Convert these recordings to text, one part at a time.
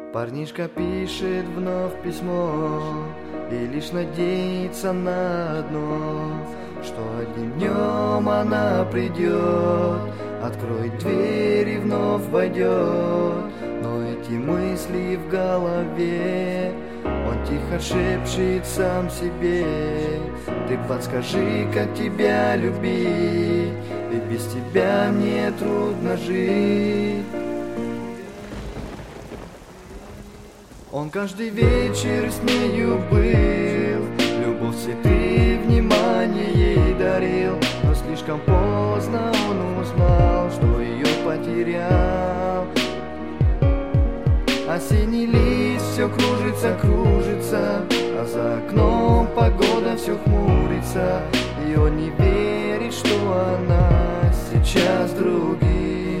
Парнишка пишет вновь письмо и лишь надеется на одно, что одним днем она придет, откроет дверь и вновь войдет. Но эти мысли в голове, он тихо шепчет сам себе: ты подскажи, как тебя любить, ведь без тебя мне трудно жить. Он каждый вечер с нею был, любовь, цветы, внимание ей дарил. Но слишком поздно он узнал, что ее потерял. Осенний лист все кружится, кружится, а за окном погода все хмурится. И он не верит, что она сейчас другим.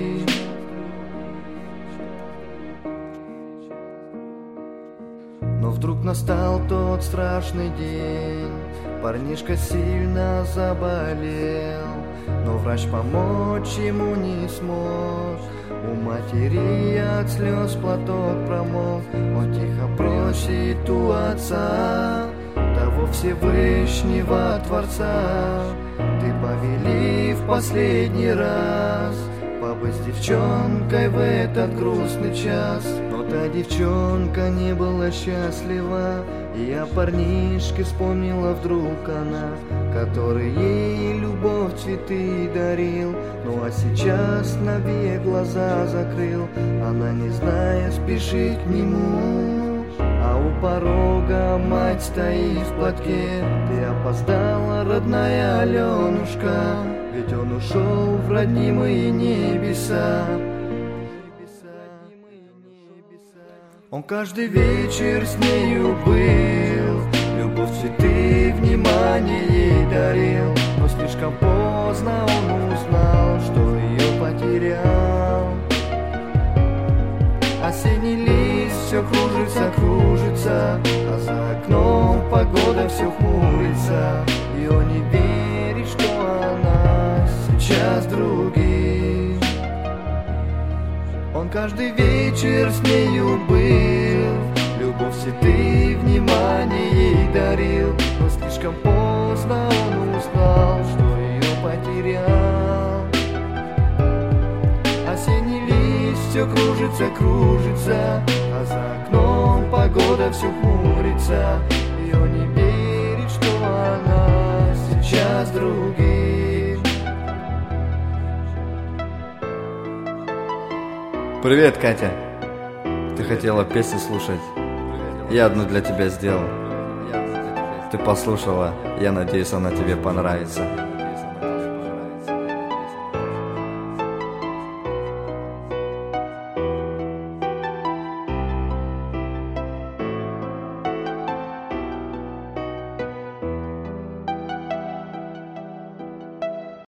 Но вдруг настал тот страшный день, парнишка сильно заболел, но врач помочь ему не смог. У матери от слез платок промок. Он тихо просит у отца, того Всевышнего Творца: ты повели в последний раз побыть с девчонкой в этот грустный час. Но та девчонка не была счастлива, и о парнишке вспомнила вдруг она, который ей любовь, цветы дарил. Ну а сейчас навек глаза закрыл, она, не зная, спешит к нему. А у порога мать стоит в платке: ты опоздала, родная Аленушка, ведь он ушел в роднимые небеса. Он каждый вечер с нею был, любовь, цветы, внимание ей дарил. Но слишком поздно он узнал, что ее потерял. Осенний лист все кружится, кружится, а за окном погода все хмурится. И он не верит, что она сейчас другим. Он каждый вечер с нею был, любовь, цветы, внимание ей дарил. Но слишком поздно он узнал, что ее потерял. Осенний лист все кружится, кружится, а за окном погода все хмурится. И он не верит, что она сейчас другим. Привет, Катя. Ты хотела песни слушать? Я одну для тебя сделал. Ты послушала, я надеюсь, она тебе понравится.